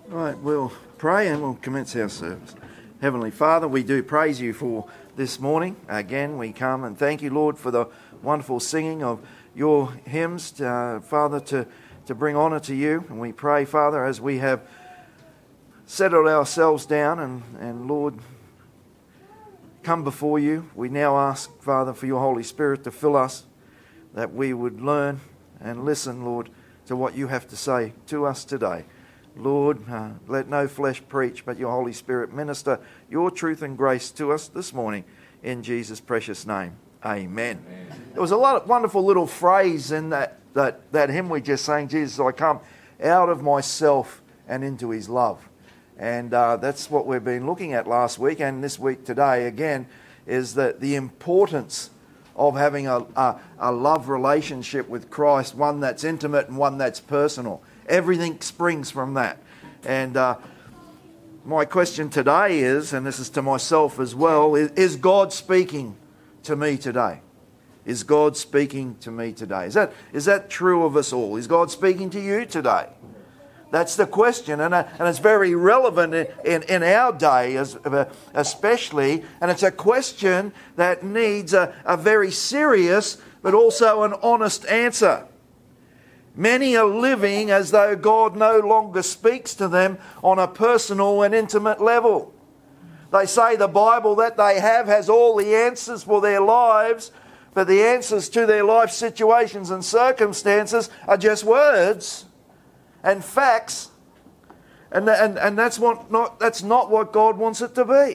Right, we'll pray and we'll commence our service. Heavenly Father, we do praise you for this morning. Again, we come and thank you, Lord, for the wonderful singing of your hymns, Father, to bring honour to you. And we pray, Father, as we have settled ourselves down and Lord, come before you, we now ask, Father, for your Holy Spirit to fill us, that we would learn and listen, Lord, to what you have to say to us today. Lord, let no flesh preach, but your Holy Spirit minister your truth and grace to us this morning. In Jesus' precious name, amen. There was a lot of wonderful little phrase in that hymn we just sang, Jesus, I come out of myself and into his love. And that's what we've been looking at last week and this week today again, is that the importance of having a love relationship with Christ, one that's intimate and one that's personal. Everything springs from that. And my question today is, and this is to myself as well, is God speaking to me today? Is God speaking to me today? Is that true of us all? Is God speaking to you today? That's the question, and it's very relevant in our day especially, and it's a question that needs a very serious but also an honest answer. Many are living as though God no longer speaks to them on a personal and intimate level. They say the Bible that they have has all the answers for their lives, but the answers to their life situations and circumstances are just words and facts, and that's not what God wants it to be.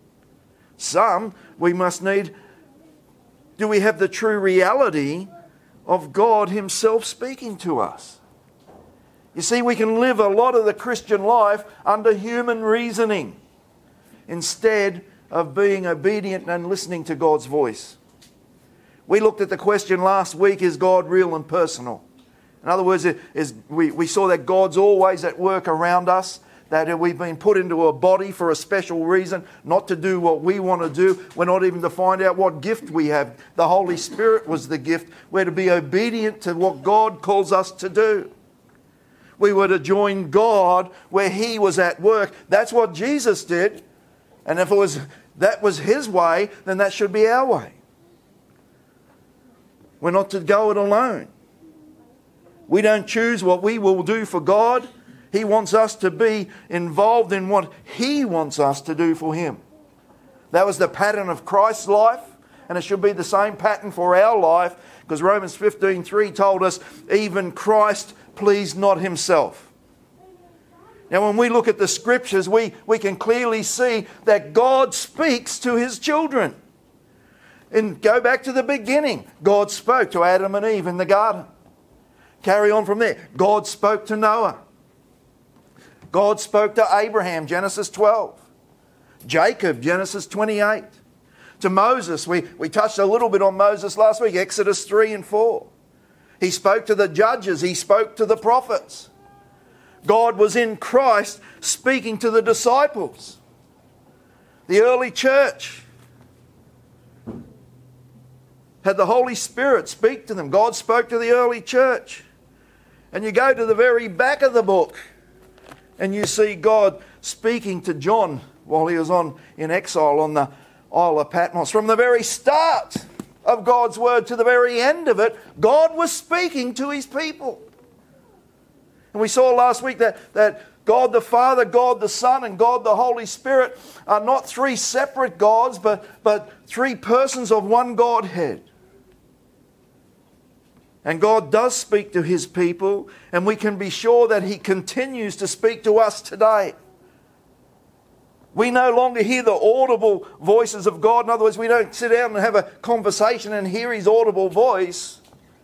We must need, do we have the true reality of God himself speaking to us? You see, we can live a lot of the Christian life under human reasoning instead of being obedient and listening to God's voice. We looked at the question last week, is God real and personal? In other words, we saw that God's always at work around us, that we've been put into a body for a special reason, not to do what we want to do. We're not even to find out what gift we have. The Holy Spirit was the gift. We're to be obedient to what God calls us to do. We were to join God where he was at work. That's what Jesus did. And if that was his way, then that should be our way. We're not to go it alone. We don't choose what we will do for God. He wants us to be involved in what he wants us to do for him. That was the pattern of Christ's life, and it should be the same pattern for our life, because Romans 15:3 told us, even Christ pleased not himself. Now when we look at the scriptures, we can clearly see that God speaks to his children. And go back to the beginning. God spoke to Adam and Eve in the garden. Carry on from there. God spoke to Noah. God spoke to Abraham, Genesis 12. Jacob, Genesis 28. To Moses, we touched a little bit on Moses last week, Exodus 3 and 4. He spoke to the judges. He spoke to the prophets. God was in Christ speaking to the disciples. The early church had the Holy Spirit speak to them. God spoke to the early church. And you go to the very back of the book and you see God speaking to John while he was in exile on the Isle of Patmos. From the very start of God's word to the very end of it, God was speaking to his people. And we saw last week that God the Father, God the Son, and God the Holy Spirit are not three separate gods, but three persons of one Godhead. And God does speak to his people, and we can be sure that he continues to speak to us today. We no longer hear the audible voices of God. In other words, we don't sit down and have a conversation and hear his audible voice.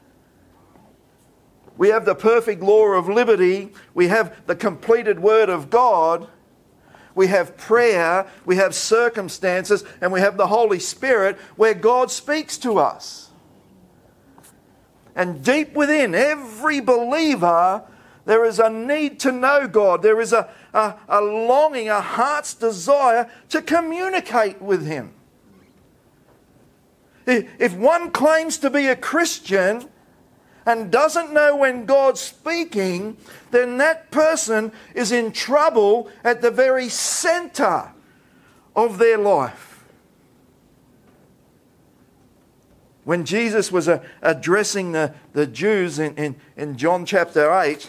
We have the perfect law of liberty. We have the completed word of God. We have prayer. We have circumstances. And we have the Holy Spirit where God speaks to us. And deep within every believer, there is a need to know God. There is a longing, a heart's desire to communicate with him. If one claims to be a Christian and doesn't know when God's speaking, then that person is in trouble at the very center of their life. When Jesus was addressing the Jews in John chapter 8,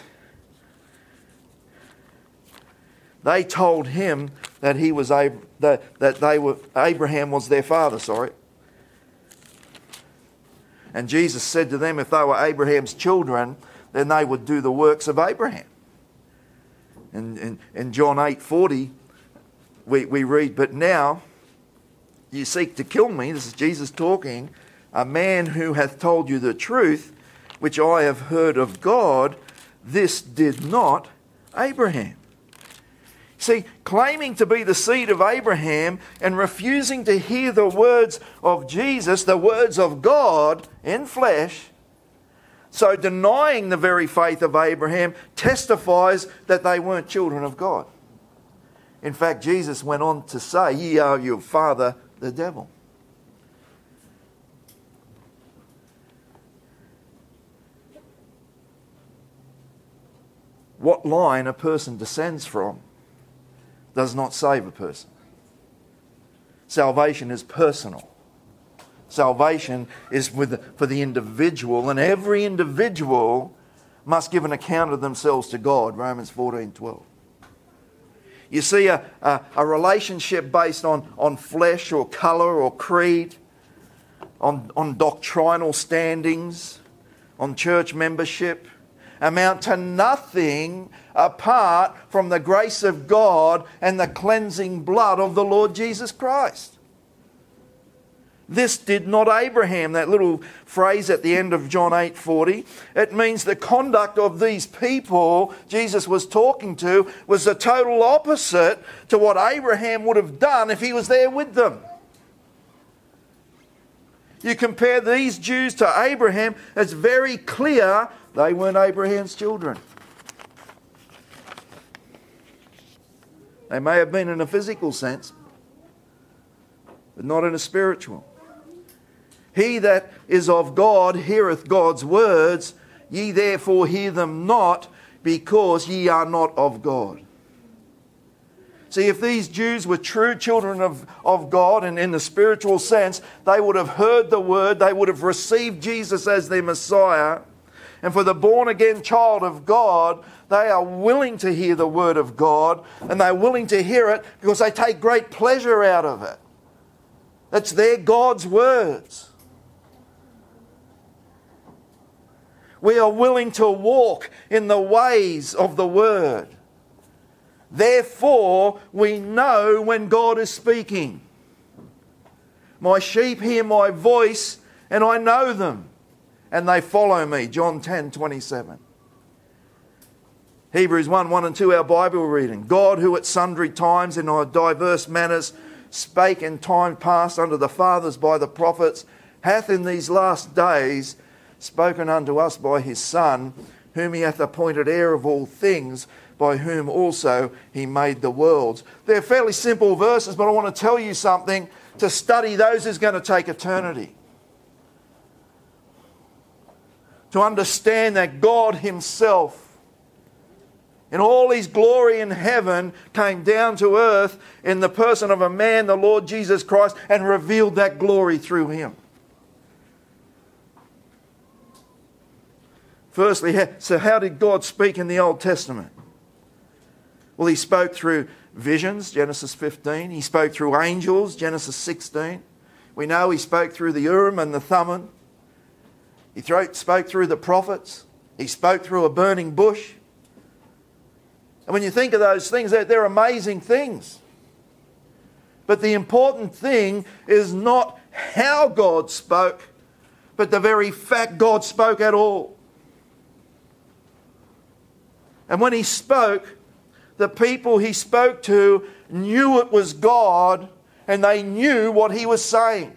they told him that Abraham was their father. And Jesus said to them, if they were Abraham's children, then they would do the works of Abraham. And in John 8:40, we read, but now you seek to kill me. This is Jesus talking. A man who hath told you the truth, which I have heard of God, this did not Abraham. See, claiming to be the seed of Abraham and refusing to hear the words of Jesus, the words of God in flesh, so denying the very faith of Abraham, testifies that they weren't children of God. In fact, Jesus went on to say, ye are your father, the devil. What line a person descends from does not save a person. Salvation is personal. Salvation is for the individual, and every individual must give an account of themselves to God, Romans 14:12. You see, a relationship based on flesh or colour or creed, on doctrinal standings, on church membership, amount to nothing apart from the grace of God and the cleansing blood of the Lord Jesus Christ. This did not Abraham, that little phrase at the end of John 8:40. It means the conduct of these people Jesus was talking to was the total opposite to what Abraham would have done if he was there with them. You compare these Jews to Abraham, it's very clear they weren't Abraham's children. They may have been in a physical sense, but not in a spiritual. He that is of God heareth God's words, ye therefore hear them not, because ye are not of God. See, if these Jews were true children of God, and in the spiritual sense, they would have heard the word, they would have received Jesus as their Messiah. And for the born-again child of God, they are willing to hear the word of God, and they're willing to hear it because they take great pleasure out of it. It's their God's words. We are willing to walk in the ways of the word. Therefore, we know when God is speaking. My sheep hear my voice, and I know them, and they follow me. John 10:27. Hebrews 1:1 and 2, our Bible reading. God, who at sundry times and in diverse manners spake in time past unto the fathers by the prophets, hath in these last days spoken unto us by his Son, whom he hath appointed heir of all things, by whom also he made the worlds. They're fairly simple verses, but I want to tell you something. To study those is going to take eternity. To understand that God himself, in all his glory in heaven, came down to earth in the person of a man, the Lord Jesus Christ, and revealed that glory through him. Firstly, so how did God speak in the Old Testament? Well, he spoke through visions, Genesis 15. He spoke through angels, Genesis 16. We know he spoke through the Urim and the Thummim. He spoke through the prophets. He spoke through a burning bush. And when you think of those things, they're amazing things. But the important thing is not how God spoke, but the very fact God spoke at all. And when he spoke, the people he spoke to knew it was God, and they knew what he was saying.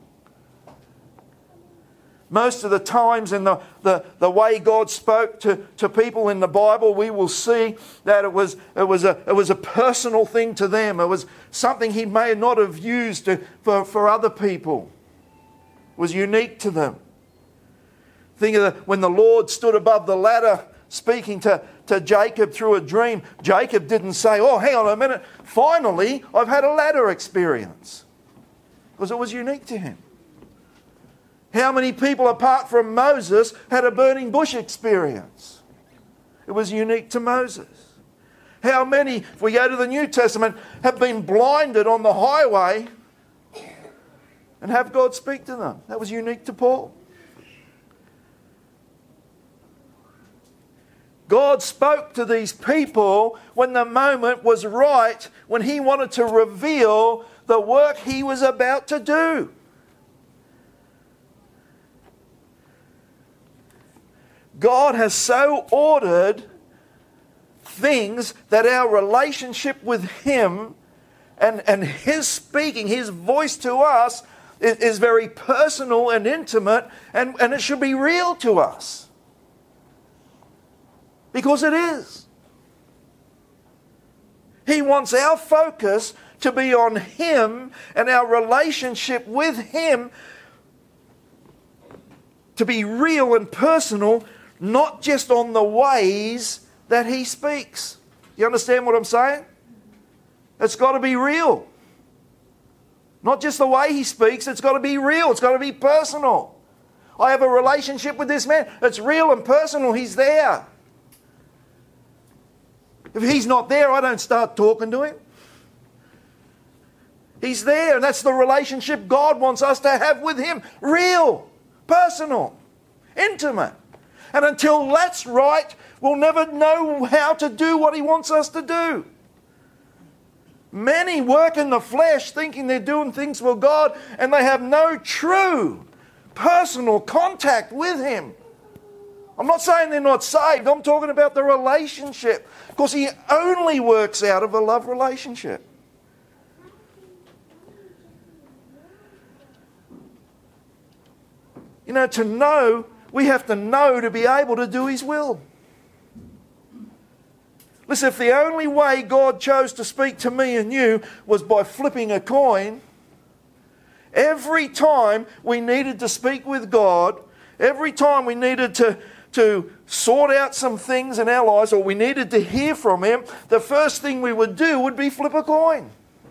Most of the times in the way God spoke to people in the Bible, we will see that it was a personal thing to them. It was something he may not have used for other people. It was unique to them. Think of when the Lord stood above the ladder speaking to Jacob through a dream. Jacob didn't say, oh, hang on a minute, finally I've had a ladder experience. Because it was unique to him. How many people apart from Moses had a burning bush experience? It was unique to Moses. How many, if we go to the New Testament, have been blinded on the highway and have God speak to them? That was unique to Paul. God spoke to these people when the moment was right, when He wanted to reveal the work He was about to do. God has so ordered things that our relationship with Him and His speaking, His voice to us is very personal and intimate, and it should be real to us. Because it is. He wants our focus to be on Him and our relationship with Him to be real and personal, not just on the ways that He speaks. You understand what I'm saying? It's got to be real. Not just the way He speaks, it's got to be real. It's got to be personal. I have a relationship with this man. It's real and personal. He's there. If He's not there, I don't start talking to Him. He's there, and that's the relationship God wants us to have with Him. Real, personal, intimate. And until that's right, we'll never know how to do what He wants us to do. Many work in the flesh thinking they're doing things for God, and they have no true personal contact with Him. I'm not saying they're not saved. I'm talking about the relationship. Because He only works out of a love relationship. You know, to know, we have to know to be able to do His will. Listen, if the only way God chose to speak to me and you was by flipping a coin, every time we needed to speak with God, every time we needed to sort out some things in our lives, or we needed to hear from Him, the first thing we would do would be flip a coin.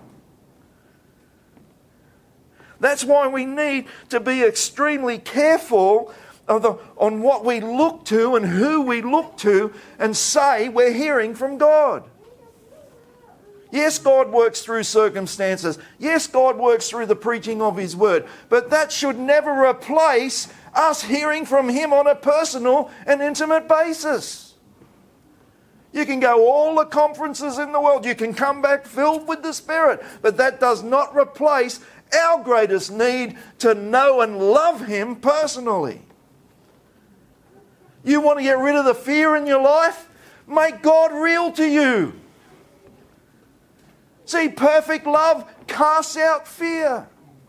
That's why we need to be extremely careful on what we look to and who we look to and say we're hearing from God. Yes, God works through circumstances. Yes, God works through the preaching of His Word. But that should never replace us hearing from Him on a personal and intimate basis. You can go all the conferences in the world. You can come back filled with the Spirit. But that does not replace our greatest need to know and love Him personally. You want to get rid of the fear in your life? Make God real to you. See, perfect love casts out fear.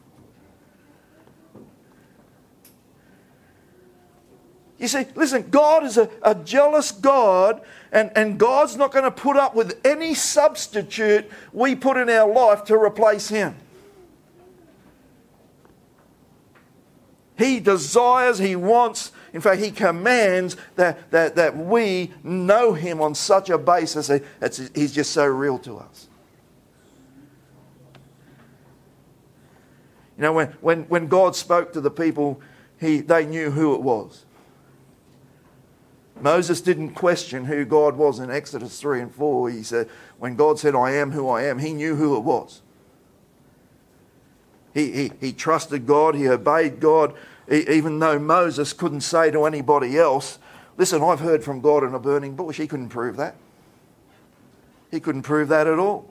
You see, listen, God is a jealous God, and God's not going to put up with any substitute we put in our life to replace Him. He desires, He wants, in fact, He commands that we know Him on such a basis. He's just so real to us. You know, when God spoke to the people, they knew who it was. Moses didn't question who God was in Exodus 3 and 4. He said, when God said, I am who I am, he knew who it was. He trusted God, he obeyed God, even though Moses couldn't say to anybody else, listen, I've heard from God in a burning bush. He couldn't prove that. He couldn't prove that at all.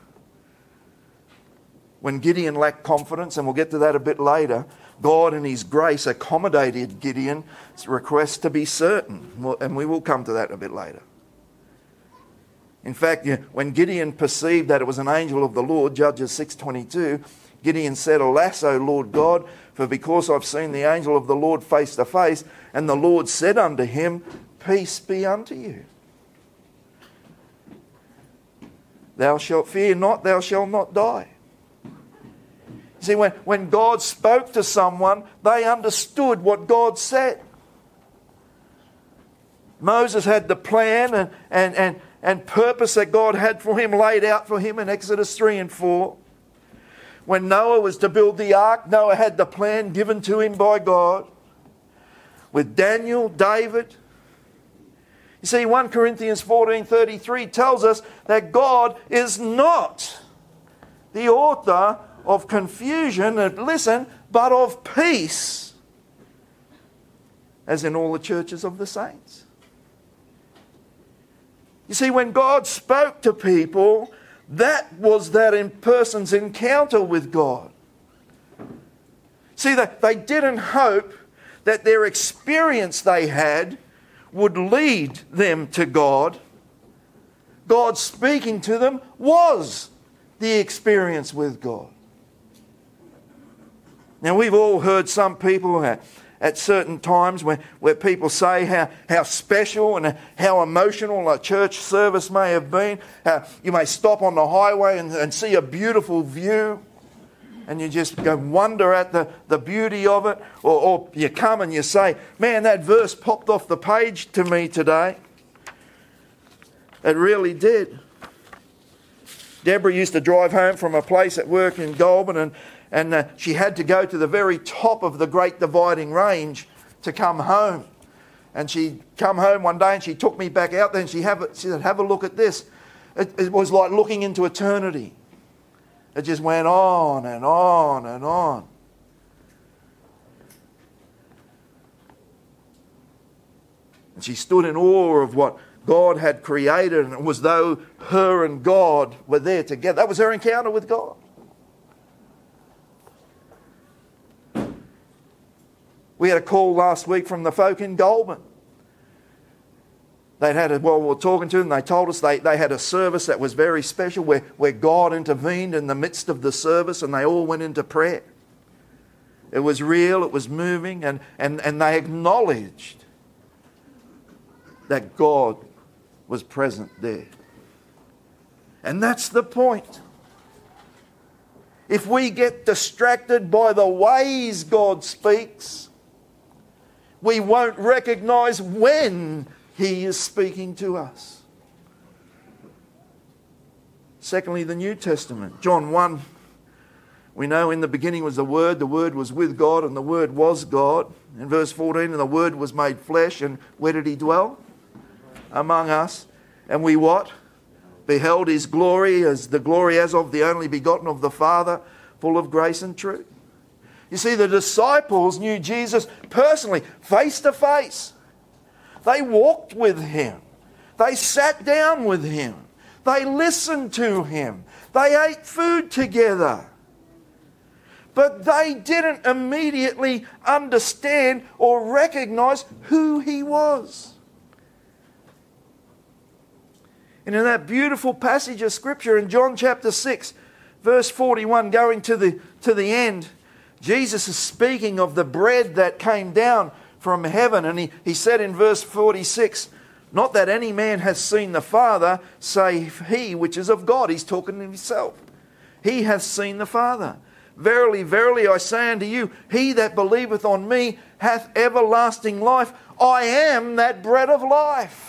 When Gideon lacked confidence, and we'll get to that a bit later, God in His grace accommodated Gideon's request to be certain. And we will come to that a bit later. In fact, when Gideon perceived that it was an angel of the Lord, Judges 6:22, Gideon said, Alas, O Lord God, for because I've seen the angel of the Lord face to face, and the Lord said unto him, Peace be unto you. Thou shalt fear not, thou shalt not die. See, when God spoke to someone, they understood what God said. Moses had the plan and purpose that God had for him laid out for him in Exodus 3 and 4. When Noah was to build the ark, Noah had the plan given to him by God. With Daniel, David. You see, 1 Corinthians 14:33 tells us that God is not the author of confusion, and listen, but of peace, as in all the churches of the saints. You see, when God spoke to people, that was that person's encounter with God. See, they didn't hope that their experience they had would lead them to God. God speaking to them was the experience with God. Now, we've all heard some people at certain times where people say how special and how emotional a church service may have been. You may stop on the highway and see a beautiful view, and you just go wonder at the beauty of it. Or you come and you say, man, that verse popped off the page to me today. It really did. Deborah used to drive home from a place at work in Goulburn, and she had to go to the very top of the Great Dividing Range to come home. And she'd come home one day and she took me back out there and she said, have a look at this. It was like looking into eternity. It just went on and on and on. And she stood in awe of what God had created, and it was though her and God were there together. That was her encounter with God. We had a call last week from the folk in Goulburn. We were talking to them, they told us they had a service that was very special where God intervened in the midst of the service and they all went into prayer. It was real, it was moving, and they acknowledged that God was present there. And that's the point. If we get distracted by the ways God speaks, we won't recognise when He is speaking to us. Secondly, the New Testament. John 1, we know in the beginning was the Word was with God, and the Word was God. In verse 14, and the Word was made flesh, and where did He dwell? Among us. And we what? Beheld His glory, as the glory as of the only begotten of the Father, full of grace and truth. You see, the disciples knew Jesus personally, face to face. They walked with Him. They sat down with Him. They listened to Him. They ate food together. But they didn't immediately understand or recognize who He was. And in that beautiful passage of Scripture in John chapter 6, verse 41, going to the end, Jesus is speaking of the bread that came down from heaven. And he said in verse 46, not that any man has seen the Father, save he which is of God. He's talking to Himself. He hath seen the Father. Verily, verily, I say unto you, he that believeth on me hath everlasting life. I am that bread of life.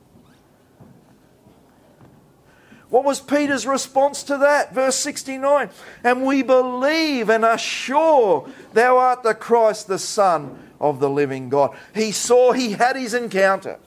What was Peter's response to that? Verse 69, and we believe and are sure thou art the Christ, the Son of the living God. He had his encounter.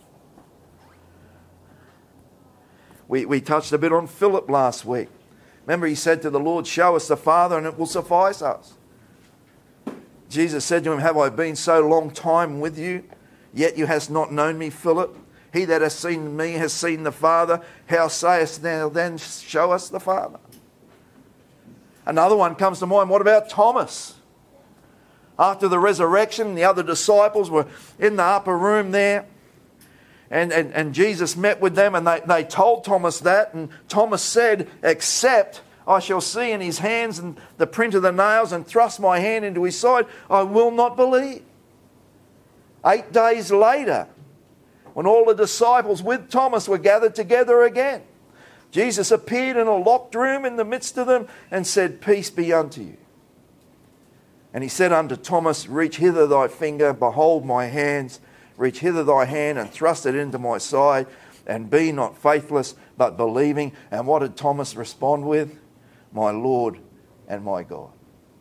We touched a bit on Philip last week. Remember, he said to the Lord, show us the Father and it will suffice us. Jesus said to him, have I been so long time with you, yet you hast not known me, Philip? He that has seen me has seen the Father. How sayest thou then, show us the Father? Another one comes to mind. What about Thomas? After the resurrection, the other disciples were in the upper room there. And Jesus met with them and they told Thomas that. And Thomas said, except I shall see in his hands and the print of the nails and thrust my hand into his side, I will not believe. 8 days later, when all the disciples with Thomas were gathered together again, Jesus appeared in a locked room in the midst of them and said, peace be unto you. And He said unto Thomas, reach hither thy finger, behold my hands, Reach hither thy hand and thrust it into my side, and be not faithless, but believing. And what did Thomas respond with? My Lord and my God.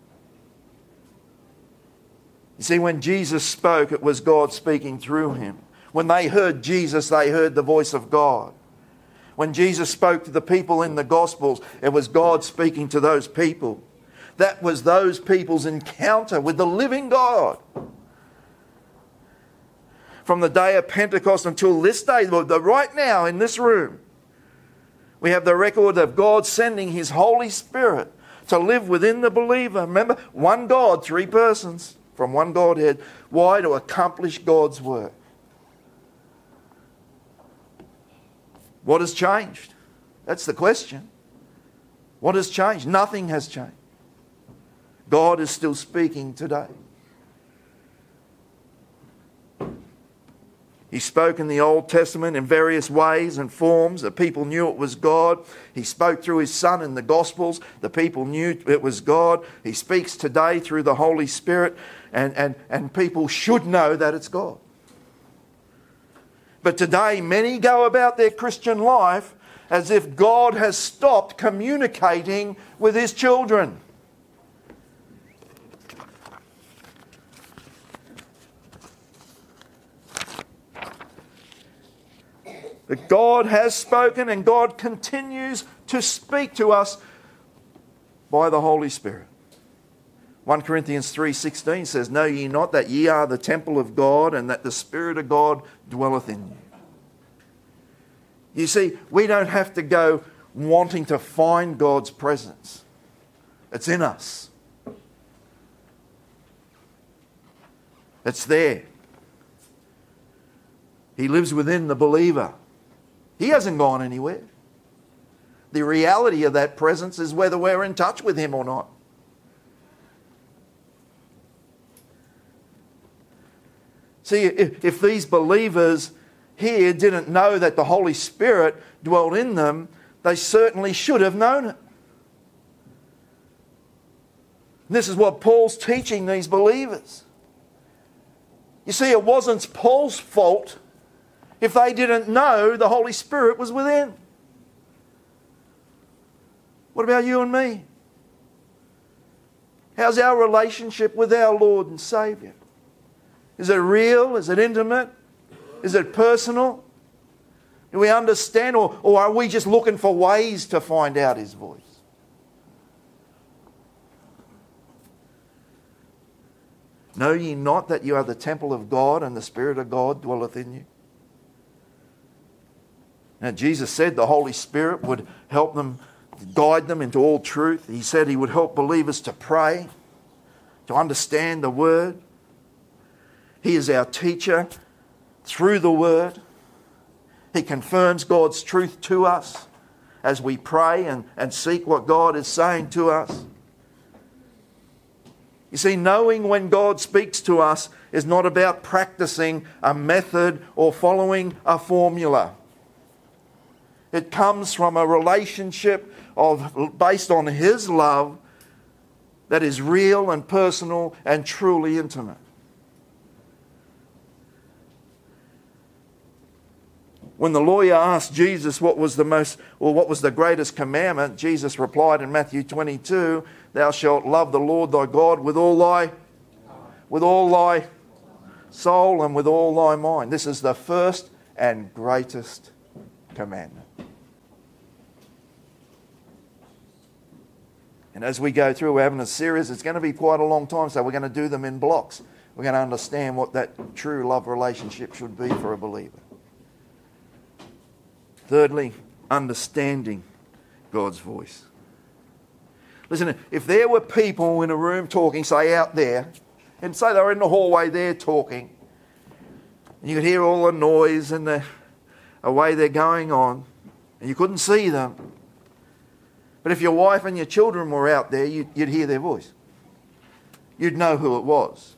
You see, when Jesus spoke, it was God speaking through him. When they heard Jesus, they heard the voice of God. When Jesus spoke to the people in the Gospels, it was God speaking to those people. That was those people's encounter with the living God. From the day of Pentecost until this day, right now in this room, we have the record of God sending His Holy Spirit to live within the believer. Remember, one God, three persons from one Godhead. Why? To accomplish God's work. What has changed? That's the question. What has changed? Nothing has changed. God is still speaking today. He spoke in the Old Testament in various ways and forms. The people knew it was God. He spoke through His Son in the Gospels. The people knew it was God. He speaks today through the Holy Spirit, and people should know that it's God. But today, many go about their Christian life as if God has stopped communicating with His children. That God has spoken and God continues to speak to us by the Holy Spirit. 1 Corinthians 3:16 says, Know ye not that ye are the temple of God, and that the Spirit of God dwelleth in you? You see, we don't have to go wanting to find God's presence. It's in us. It's there. He lives within the believer. He hasn't gone anywhere. The reality of that presence is whether we're in touch with Him or not. See, if these believers here didn't know that the Holy Spirit dwelt in them, they certainly should have known it. And this is what Paul's teaching these believers. You see, it wasn't Paul's fault if they didn't know the Holy Spirit was within. What about you and me? How's our relationship with our Lord and Saviour? Is it real? Is it intimate? Is it personal? Do we understand, or are we just looking for ways to find out His voice? Know ye not that you are the temple of God, and the Spirit of God dwelleth in you? Now, Jesus said the Holy Spirit would help them, guide them into all truth. He said He would help believers to pray, to understand the Word. He is our teacher through the Word. He confirms God's truth to us as we pray and seek what God is saying to us. You see, knowing when God speaks to us is not about practicing a method or following a formula. It comes from a relationship based on His love that is real and personal and truly intimate. When the lawyer asked Jesus what was the greatest commandment, Jesus replied in Matthew 22, Thou shalt love the Lord thy God with all thy soul and with all thy mind. This is the first and greatest commandment. And as we go through, we're having a series. It's going to be quite a long time, so we're going to do them in blocks. We're going to understand what that true love relationship should be for a believer. Thirdly, understanding God's voice. Listen, if there were people in a room talking, say out there, and say they were in the hallway there talking, and you could hear all the noise and the way they're going on, and you couldn't see them. But if your wife and your children were out there, you'd hear their voice. You'd know who it was.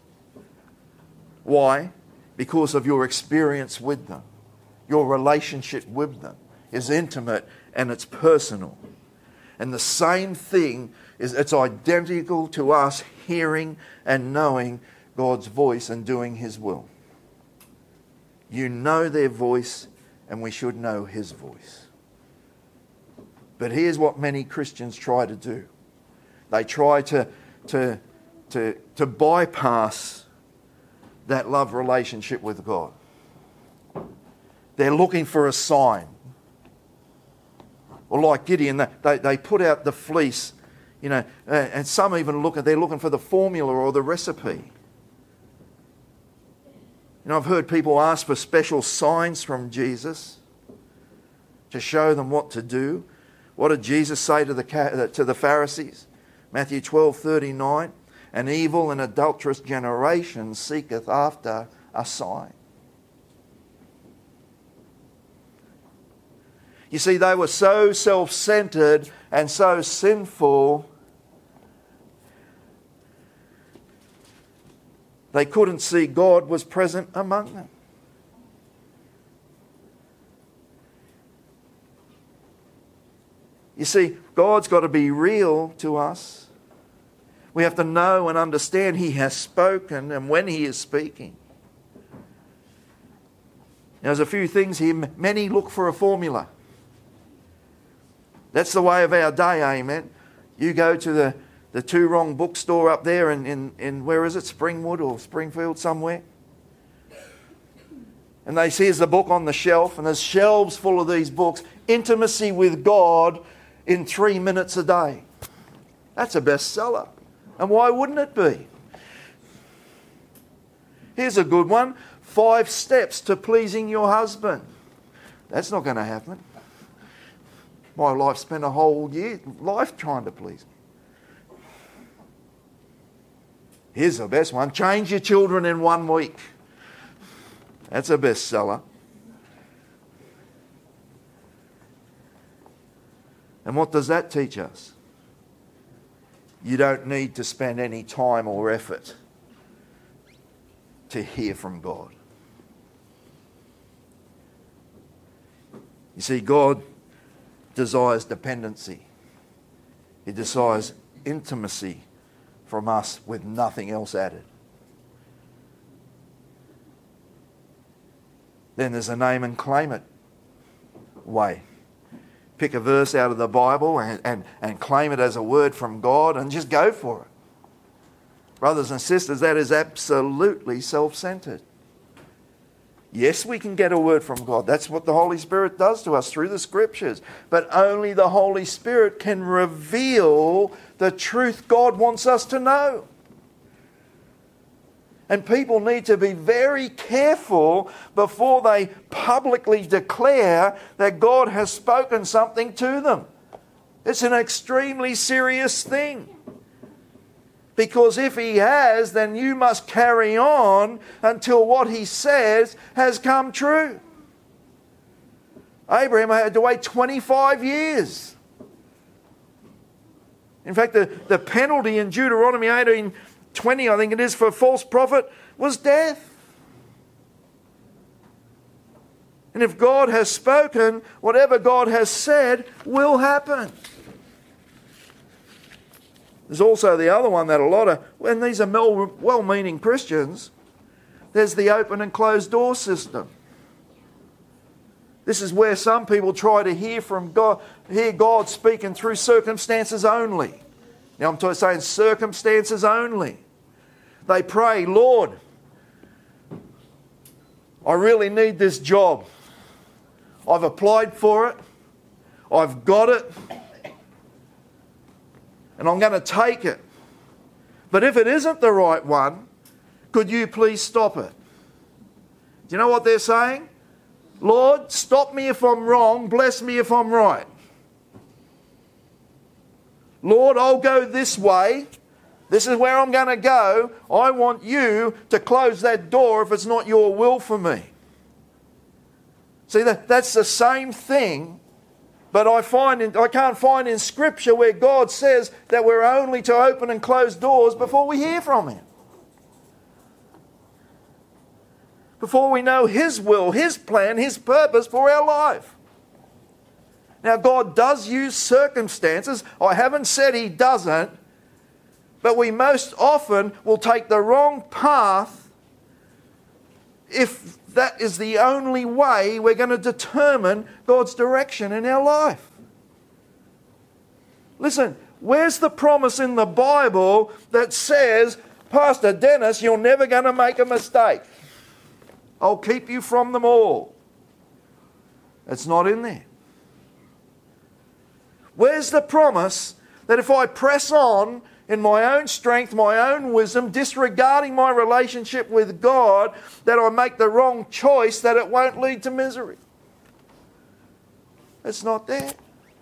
Why? Because of your experience with them. Your relationship with them is intimate and it's personal. And the same thing is, it's identical to us hearing and knowing God's voice and doing His will. You know their voice, and we should know His voice. But here's what many Christians try to do. They try to bypass that love relationship with God. They're looking for a sign. Or like Gideon, they put out the fleece, and some even they're looking for the formula or the recipe. I've heard people ask for special signs from Jesus to show them what to do. What did Jesus say to the Pharisees? Matthew 12:39, an evil and adulterous generation seeketh after a sign. You see, they were so self-centered and so sinful, they couldn't see God was present among them. You see, God's got to be real to us. We have to know and understand He has spoken and when He is speaking. Now, there's a few things here. Many look for a formula. That's the way of our day, amen. You go to the Two Wrong bookstore up there in where is it, Springwood or Springfield somewhere? And they see there's a book on the shelf, and there's shelves full of these books. Intimacy with God in 3 minutes a day. That's a bestseller. And why wouldn't it be? Here's a good one. 5 steps to pleasing your husband. That's not going to happen. My life spent a whole life trying to please him. Here's the best one. Change your children in 1 week. That's a bestseller. And what does that teach us? You don't need to spend any time or effort to hear from God. You see, God desires dependency. He desires intimacy from us with nothing else added. Then there's a name and claim it way. Pick a verse out of the Bible and claim it as a word from God and just go for it. Brothers and sisters, that is absolutely self-centered. Yes, we can get a word from God. That's what the Holy Spirit does to us through the Scriptures. But only the Holy Spirit can reveal the truth God wants us to know. And people need to be very careful before they publicly declare that God has spoken something to them. It's an extremely serious thing. Because if He has, then you must carry on until what He says has come true. Abraham had to wait 25 years. In fact, the penalty in Deuteronomy 18:20, I think it is, for a false prophet was death. And if God has spoken, whatever God has said will happen. There's also the other one that when these are well-meaning Christians, there's the open and closed door system. This is where some people try to hear God speaking through circumstances only. Now I'm saying circumstances only. They pray, Lord, I really need this job. I've applied for it. I've got it. And I'm going to take it. But if it isn't the right one, could you please stop it? Do you know what they're saying? Lord, stop me if I'm wrong. Bless me if I'm right. Lord, I'll go this way. This is where I'm going to go. I want you to close that door if it's not your will for me. See, that's the same thing. But I can't find in Scripture where God says that we're only to open and close doors before we hear from Him. Before we know His will, His plan, His purpose for our life. Now, God does use circumstances. I haven't said He doesn't. But we most often will take the wrong path if that is the only way we're going to determine God's direction in our life. Listen, where's the promise in the Bible that says, Pastor Dennis, you're never going to make a mistake. I'll keep you from them all. It's not in there. Where's the promise that if I press on in my own strength, my own wisdom, disregarding my relationship with God, that I make the wrong choice, that it won't lead to misery? It's not there.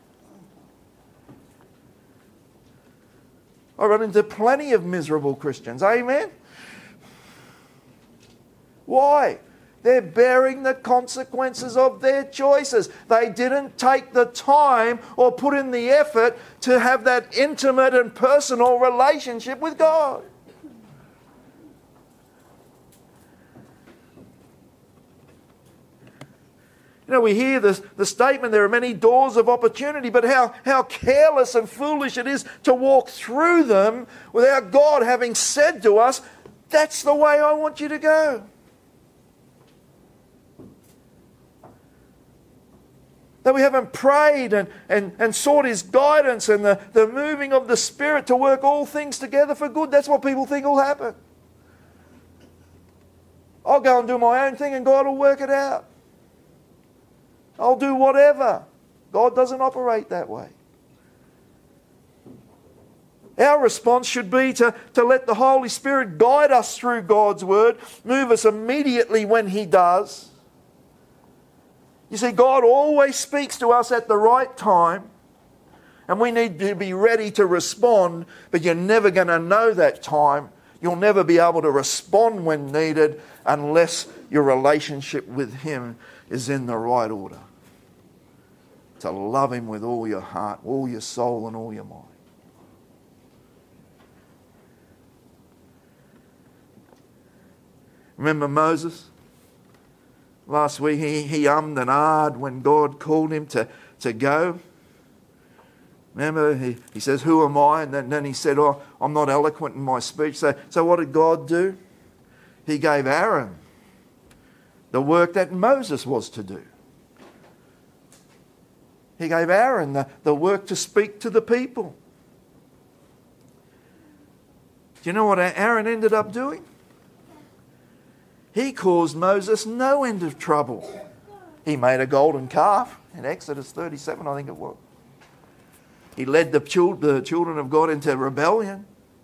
I run into plenty of miserable Christians. Amen? Why? They're bearing the consequences of their choices. They didn't take the time or put in the effort to have that intimate and personal relationship with God. You know, we hear the statement, there are many doors of opportunity, but how careless and foolish it is to walk through them without God having said to us, that's the way I want you to go. That we haven't prayed and sought His guidance and the moving of the Spirit to work all things together for good. That's what people think will happen. I'll go and do my own thing and God will work it out. I'll do whatever. God doesn't operate that way. Our response should be to let the Holy Spirit guide us through God's Word, move us immediately when He does. You see, God always speaks to us at the right time, and we need to be ready to respond, but you're never going to know that time. You'll never be able to respond when needed unless your relationship with Him is in the right order. To love Him with all your heart, all your soul, and all your mind. Remember Moses? Last week he ummed and ahed when God called him to go. Remember, he says, who am I? And then he said, oh, I'm not eloquent in my speech. So what did God do? He gave Aaron the work that Moses was to do. He gave Aaron the work to speak to the people. Do you know what Aaron ended up doing? He caused Moses no end of trouble. He made a golden calf in Exodus 37, I think it was. He led the children of God into rebellion.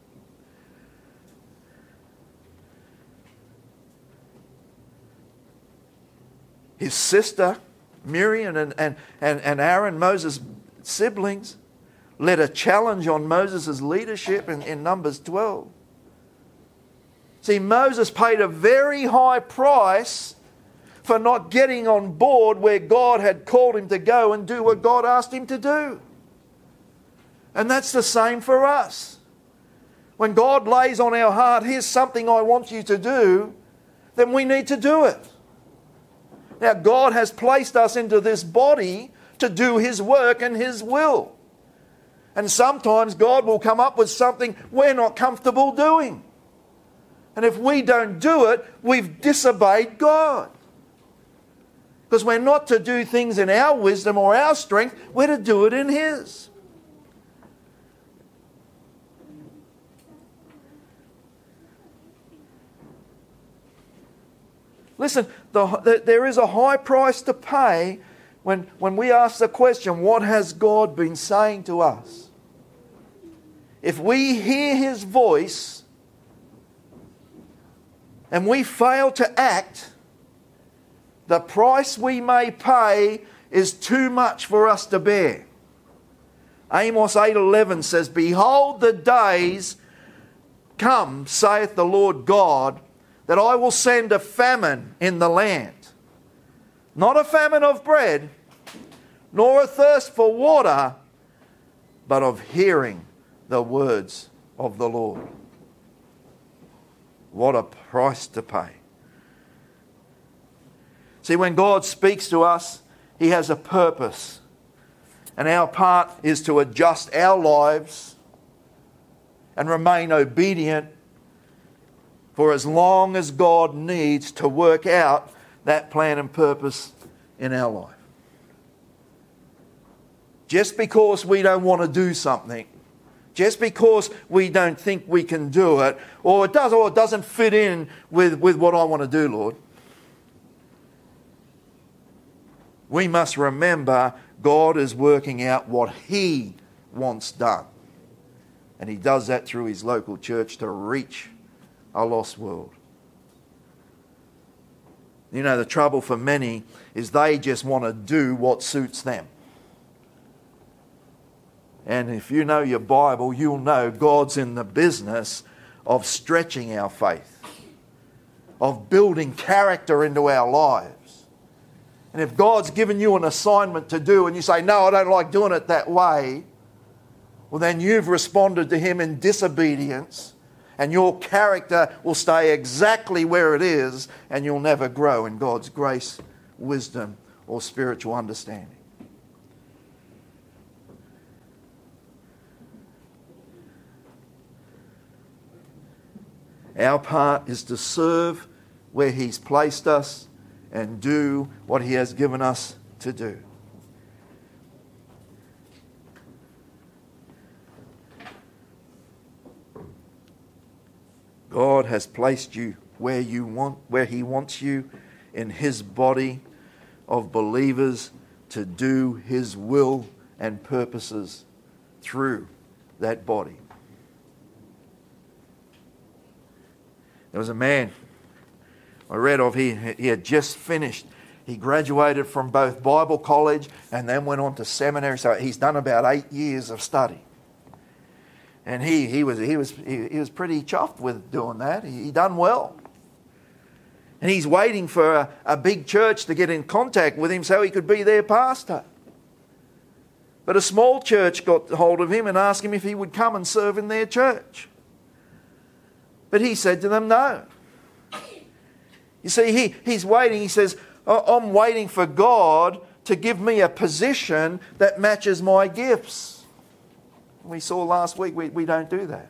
His sister, Miriam and Aaron, Moses' siblings, led a challenge on Moses' leadership in Numbers 12. See, Moses paid a very high price for not getting on board where God had called him to go and do what God asked him to do. And that's the same for us. When God lays on our heart, here's something I want you to do, then we need to do it. Now, God has placed us into this body to do His work and His will. And sometimes God will come up with something we're not comfortable doing. And if we don't do it, we've disobeyed God. Because we're not to do things in our wisdom or our strength, we're to do it in His. Listen, there is a high price to pay when we ask the question, what has God been saying to us? If we hear His voice and we fail to act, the price we may pay is too much for us to bear. Amos 8:11 says, behold, the days come, saith the Lord God, that I will send a famine in the land. Not a famine of bread, nor a thirst for water, but of hearing the words of the Lord. What a price to pay. See, when God speaks to us, He has a purpose. And our part is to adjust our lives and remain obedient for as long as God needs to work out that plan and purpose in our life. Just because we don't want to do something, just because we don't think we can do it, or it doesn't fit in with what I want to do, Lord, we must remember God is working out what He wants done. And He does that through His local church to reach a lost world. You know, the trouble for many is they just want to do what suits them. And if you know your Bible, you'll know God's in the business of stretching our faith, of building character into our lives. And if God's given you an assignment to do and you say, no, I don't like doing it that way, well, then you've responded to Him in disobedience, and your character will stay exactly where it is, and you'll never grow in God's grace, wisdom, or spiritual understanding. Our part is to serve where He's placed us and do what He has given us to do. God has placed you where He wants you in His body of believers to do His will and purposes through that body. There was a man I read of, he had just finished. He graduated from both Bible college and then went on to seminary. So he's done about 8 years of study. And he was pretty chuffed with doing that. He done well. And he's waiting for a big church to get in contact with him so he could be their pastor. But a small church got hold of him and asked him if he would come and serve in their church. But he said to them, no. You see, he's waiting. He says, I'm waiting for God to give me a position that matches my gifts. We saw last week we don't do that.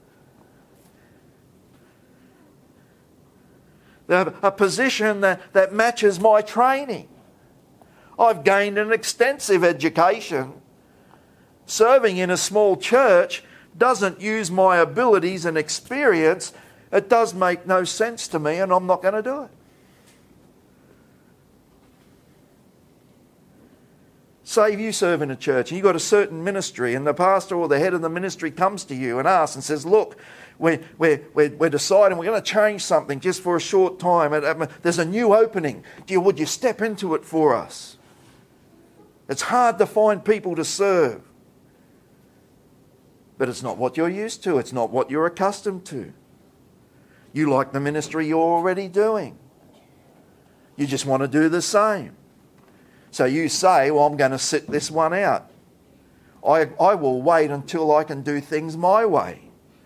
A position that matches my training. I've gained an extensive education. Serving in a small church doesn't use my abilities and experience. It does make no sense to me, and I'm not going to do it. Say if you serve in a church and you've got a certain ministry and the pastor or the head of the ministry comes to you and asks and says, look, we're deciding we're going to change something just for a short time. There's a new opening. Would you step into it for us? It's hard to find people to serve. But it's not what you're used to. It's not what you're accustomed to. You like the ministry you're already doing. You just want to do the same. So you say, well, I'm going to sit this one out. I will wait until I can do things my way.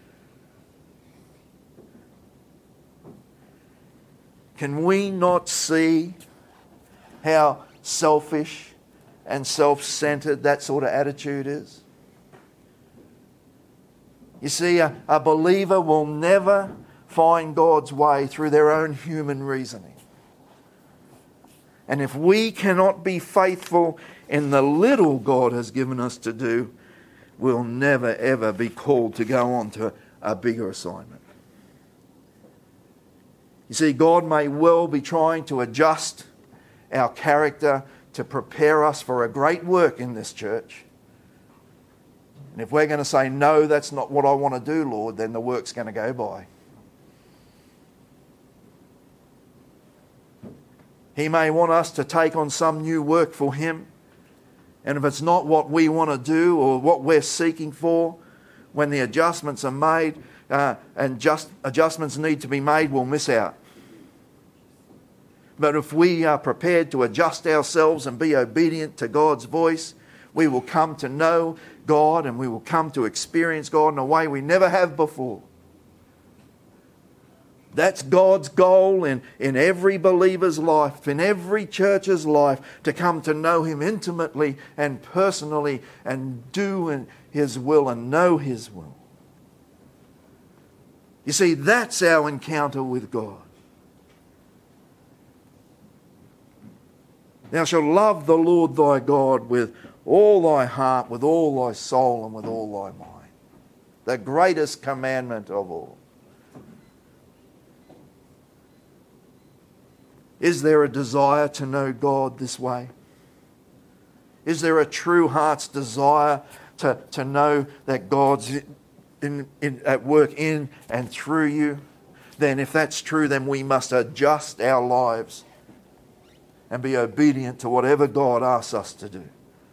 Can we not see how selfish and self-centered that sort of attitude is? You see, a believer will never find God's way through their own human reasoning. And if we cannot be faithful in the little God has given us to do, we'll never ever be called to go on to a bigger assignment. You see, God may well be trying to adjust our character to prepare us for a great work in this church. And if we're going to say, no, that's not what I want to do, Lord, then the work's going to go by. He may want us to take on some new work for Him. And if it's not what we want to do or what we're seeking for, when the adjustments are made and adjustments need to be made, we'll miss out. But if we are prepared to adjust ourselves and be obedient to God's voice, we will come to know God and we will come to experience God in a way we never have before. That's God's goal in every believer's life, in every church's life, to come to know Him intimately and personally and do His will and know His will. You see, that's our encounter with God. Thou shalt love the Lord thy God with all thy heart, with all thy soul, and with all thy mind. The greatest commandment of all. Is there a desire to know God this way? Is there a true heart's desire to know that God's at work in and through you? Then if that's true, then we must adjust our lives and be obedient to whatever God asks us to do.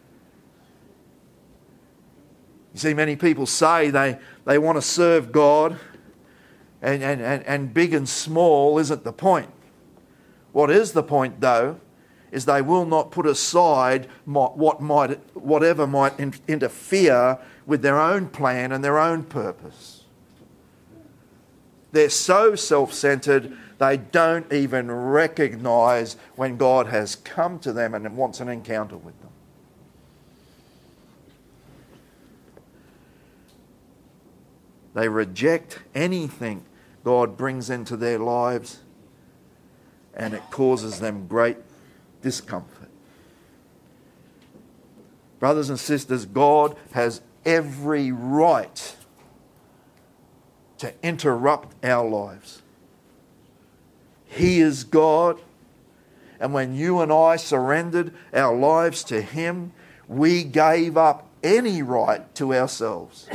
You see, many people say they want to serve God, and big and small isn't the point. What is the point, though, is they will not put aside whatever might interfere with their own plan and their own purpose. They're so self-centered, they don't even recognize when God has come to them and wants an encounter with them. They reject anything God brings into their lives, and it causes them great discomfort. Brothers and sisters, God has every right to interrupt our lives. He is God, and when you and I surrendered our lives to Him, we gave up any right to ourselves.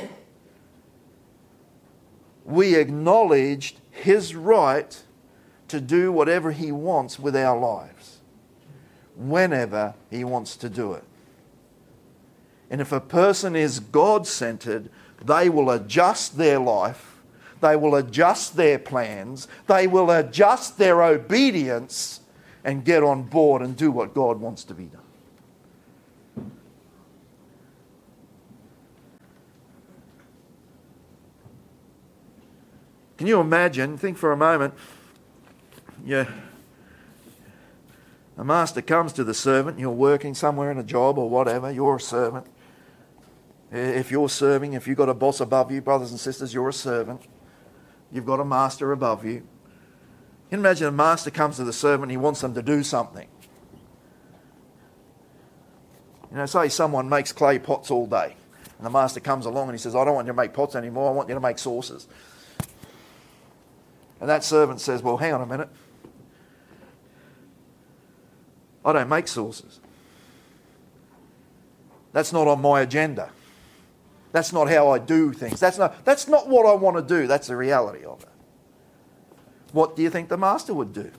We acknowledged His right to do whatever He wants with our lives, whenever He wants to do it. And if a person is God-centered, they will adjust their life, they will adjust their plans, they will adjust their obedience and get on board and do what God wants to be done. Can you imagine, think for a moment, a master comes to the servant, you're working somewhere in a job or whatever, you're a servant. If you're serving, if you've got a boss above you, brothers and sisters, you're a servant. You've got a master above you. You can imagine a master comes to the servant and he wants them to do something. Say someone makes clay pots all day, and the master comes along and he says, I don't want you to make pots anymore, I want you to make saucers. And that servant says, well, hang on a minute. I don't make saucers. That's not on my agenda. That's not how I do things. That's not what I want to do. That's the reality of it. What do you think the master would do?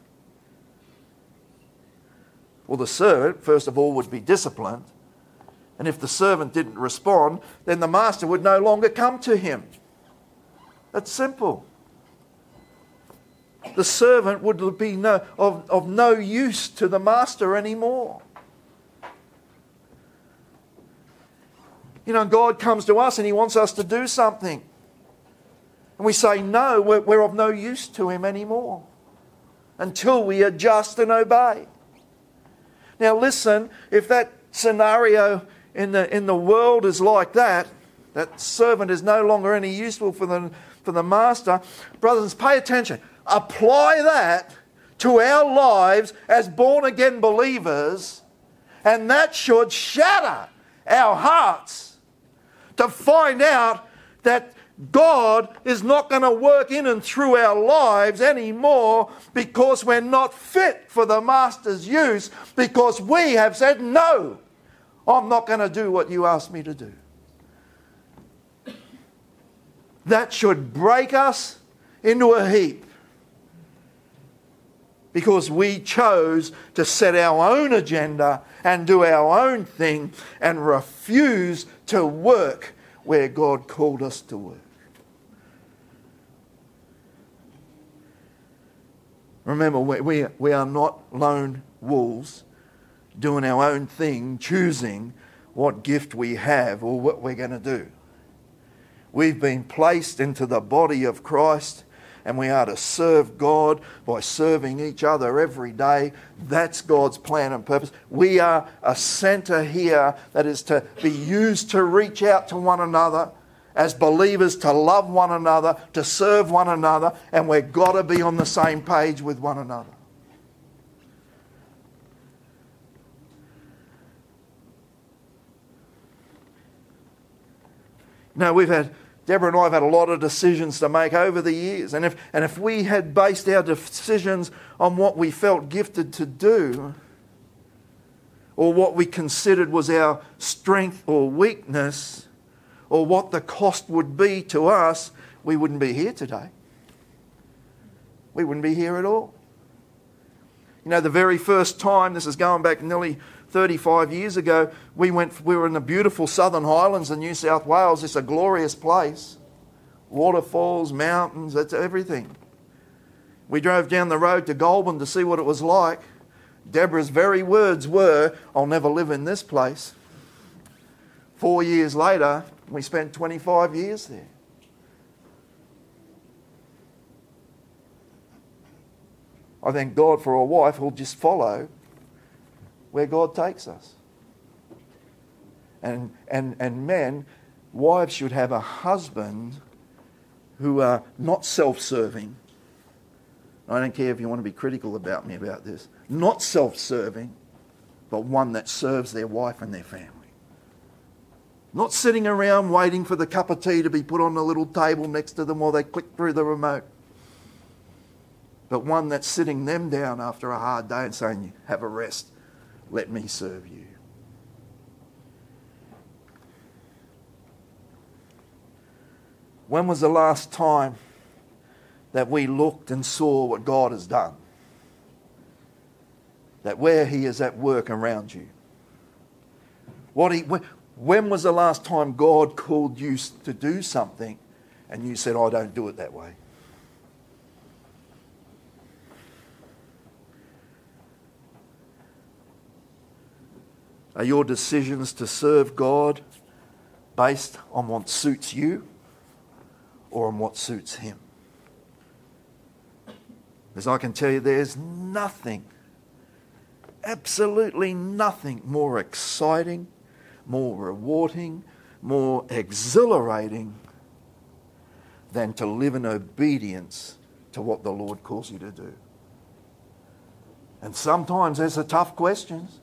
Well, the servant, first of all, would be disciplined. And if the servant didn't respond, then the master would no longer come to him. That's simple. The servant would be of no use to the master anymore. God comes to us and He wants us to do something. And we say, no, we're of no use to Him anymore until we adjust and obey. Now listen, if that scenario in the world is like that servant is no longer any useful for the master, brothers, pay attention. Apply that to our lives as born-again believers, and that should shatter our hearts to find out that God is not going to work in and through our lives anymore because we're not fit for the Master's use, because we have said, no, I'm not going to do what you asked me to do. That should break us into a heap, because we chose to set our own agenda and do our own thing and refuse to work where God called us to work. Remember, we are not lone wolves doing our own thing, choosing what gift we have or what we're going to do. We've been placed into the body of Christ, and we are to serve God by serving each other every day. That's God's plan and purpose. We are a centre here that is to be used to reach out to one another as believers to love one another, to serve one another, and we've got to be on the same page with one another. Now, Deborah and I have had a lot of decisions to make over the years. And if we had based our decisions on what we felt gifted to do, or what we considered was our strength or weakness, or what the cost would be to us, we wouldn't be here today. We wouldn't be here at all. You know, the very first time, this is going back nearly 35 years ago, we were in the beautiful Southern Highlands of New South Wales. It's a glorious place. Waterfalls, mountains, that's everything. We drove down the road to Goulburn to see what it was like. Deborah's very words were, "I'll never live in this place." 4 years later, we spent 25 years there. I thank God for a wife who'll just follow where God takes us. And men, wives should have a husband who are not self-serving. I don't care if you want to be critical about me about this. Not self-serving, but one that serves their wife and their family. Not sitting around waiting for the cup of tea to be put on the little table next to them while they click through the remote. But one that's sitting them down after a hard day and saying, "Have a rest. Let me serve you." When was the last time that we looked and saw what God has done? That where He is at work around you. When was the last time God called you to do something and you said, "I don't do it that way"? Are your decisions to serve God based on what suits you or on what suits Him? As I can tell you, there's nothing, absolutely nothing more exciting, more rewarding, more exhilarating than to live in obedience to what the Lord calls you to do. And sometimes there's the tough questions.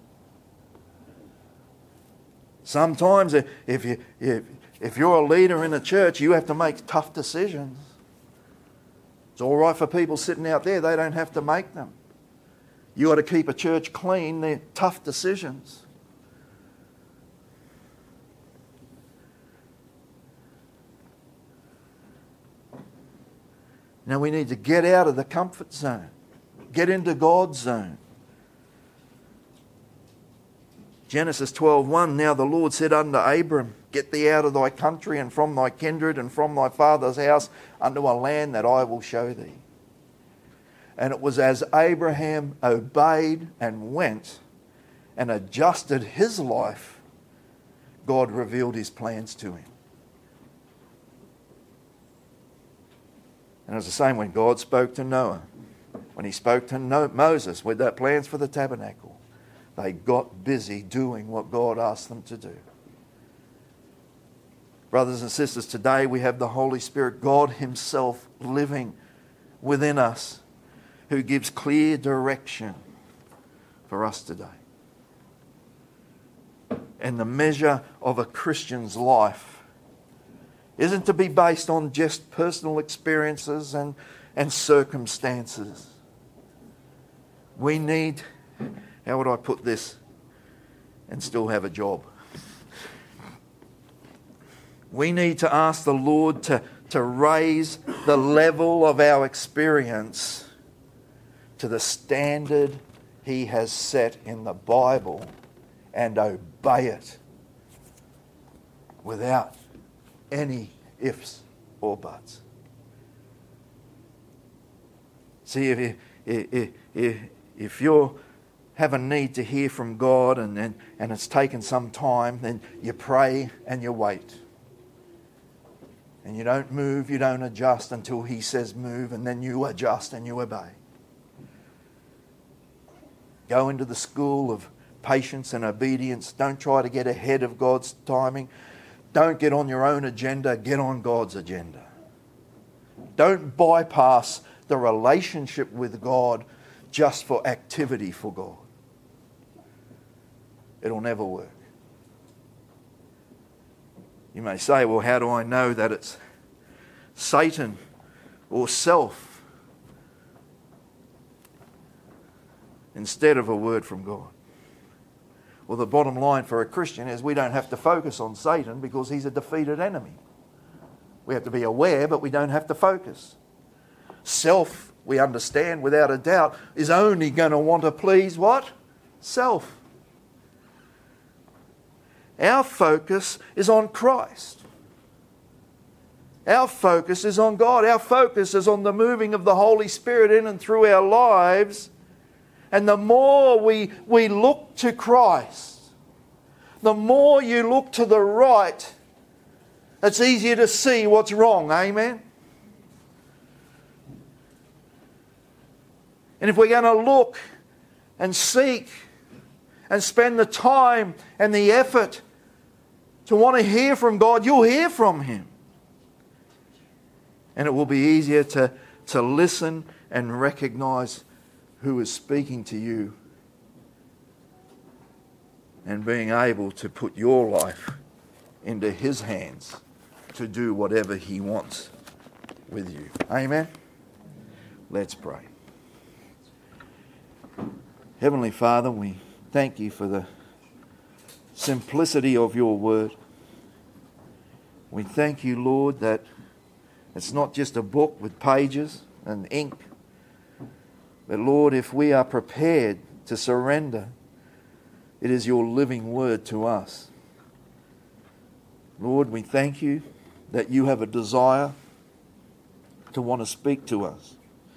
Sometimes if you're a leader in a church, you have to make tough decisions. It's all right for people sitting out there, they don't have to make them. You got to keep a church clean, they're tough decisions. Now we need to get out of the comfort zone, get into God's zone. Genesis 12:1, "Now the Lord said unto Abram, Get thee out of thy country and from thy kindred and from thy father's house unto a land that I will show thee." And it was as Abraham obeyed and went and adjusted his life, God revealed His plans to him. And it was the same when God spoke to Noah, when He spoke to Moses with their plans for the tabernacle. They got busy doing what God asked them to do. Brothers and sisters, today we have the Holy Spirit, God Himself living within us, who gives clear direction for us today. And the measure of a Christian's life isn't to be based on just personal experiences and circumstances. We need, how would I put this, and still have a job? We need to ask the Lord to raise the level of our experience to the standard He has set in the Bible and obey it without any ifs or buts. See, if you have a need to hear from God and it's taken some time, then you pray and you wait. And you don't move, you don't adjust until He says move, and then you adjust and you obey. Go into the school of patience and obedience. Don't try to get ahead of God's timing. Don't get on your own agenda, get on God's agenda. Don't bypass the relationship with God just for activity for God. It'll never work. You may say, well, how do I know that it's Satan or self instead of a word from God? Well, the bottom line for a Christian is we don't have to focus on Satan because he's a defeated enemy. We have to be aware, but we don't have to focus. Self, we understand without a doubt, is only going to want to please what? Self. Our focus is on Christ. Our focus is on God. Our focus is on the moving of the Holy Spirit in and through our lives. And the more we look to Christ, the more you look to the right, it's easier to see what's wrong. Amen? And if we're going to look and seek and spend the time and the effort to want to hear from God, you'll hear from Him. And it will be easier to listen and recognize who is speaking to you and being able to put your life into His hands to do whatever He wants with you. Amen? Let's pray. Heavenly Father, we thank You for the simplicity of Your word. We thank You, Lord, that it's not just a book with pages and ink, but Lord, if we are prepared to surrender, it is Your living word to us. Lord, we thank You that You have a desire to want to speak to us.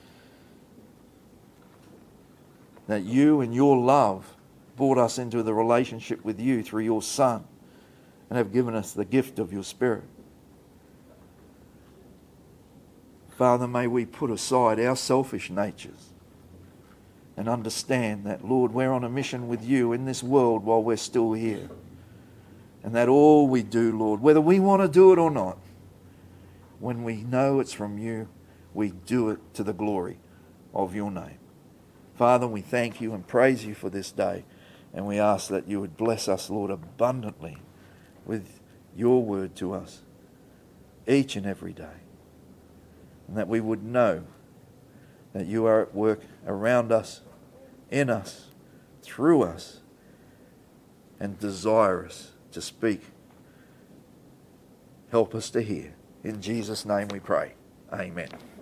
That You and Your love brought us into the relationship with You through Your Son and have given us the gift of Your Spirit. Father, may we put aside our selfish natures and understand that, Lord, we're on a mission with You in this world while we're still here. And that all we do, Lord, whether we want to do it or not, when we know it's from You, we do it to the glory of Your name. Father, we thank You and praise You for this day. And we ask that You would bless us, Lord, abundantly with Your word to us each and every day. And that we would know that You are at work around us, in us, through us, and desire us to speak. Help us to hear. In Jesus' name we pray. Amen.